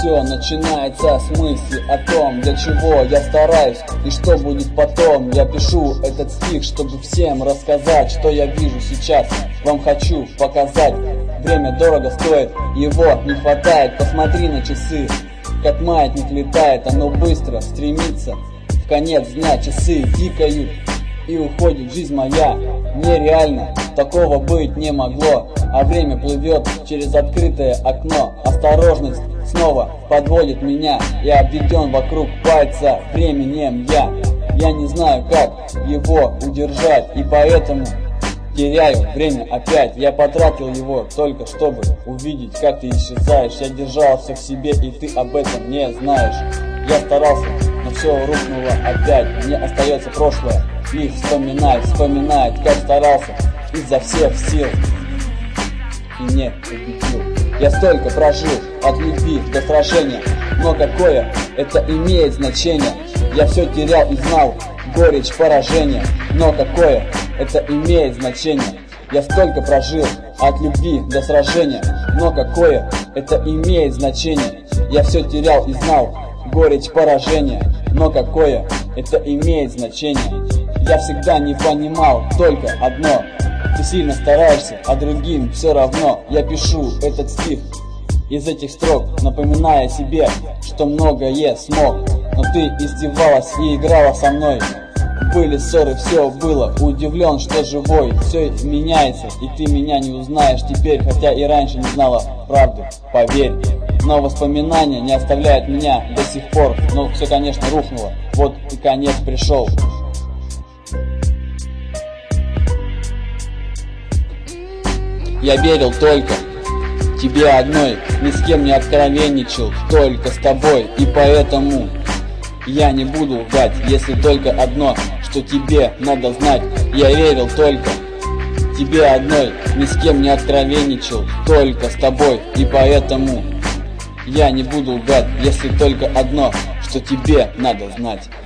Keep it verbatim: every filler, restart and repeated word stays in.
Все начинается с мысли о том, для чего я стараюсь и что будет потом. Я пишу этот стих, чтобы всем рассказать, что я вижу сейчас. Вам хочу показать, время дорого стоит, его не хватает. Посмотри на часы, как маятник летает, оно быстро стремится в конец дня. Часы тикают и уходит жизнь моя. Нереально, такого быть не могло. А время плывет через открытое окно. Осторожность снова подводит меня. Я обведен вокруг пальца временем. Я, я не знаю, как его удержать, и поэтому теряю время опять. Я потратил его только чтобы увидеть, как ты исчезаешь. Я держал все в себе, и ты об этом не знаешь. Я старался, но все рухнуло опять. Мне остается прошлое и вспоминать, вспоминать, как старался изо всех сил и не победил. Я столько прожил от любви до сражения, но какое это имеет значение? Я все терял и знал горечь поражения, но какое это имеет значение? Я столько прожил от любви до сражения, но какое это имеет значение? Я все терял и знал горечь поражения, но какое это имеет значение? Я всегда не понимал только одно: ты сильно стараешься, а другим все равно. Я пишу этот стих из этих строк, напоминая себе, что многое смог. Но ты издевалась и играла со мной. Были ссоры, все было. Удивлен, что живой. Все меняется, и ты меня не узнаешь теперь, хотя и раньше не знала правду, поверь. Но воспоминания не оставляют меня до сих пор. Но все, конечно, рухнуло. Вот и конец пришел. Я верил только тебе одной, ни с кем не откровенничал, только с тобой. И поэтому я не буду лгать, если только одно, что тебе надо знать. Я верил только тебе одной, ни с кем не откровенничал, только с тобой. И поэтому я не буду лгать, если только одно, что тебе надо знать.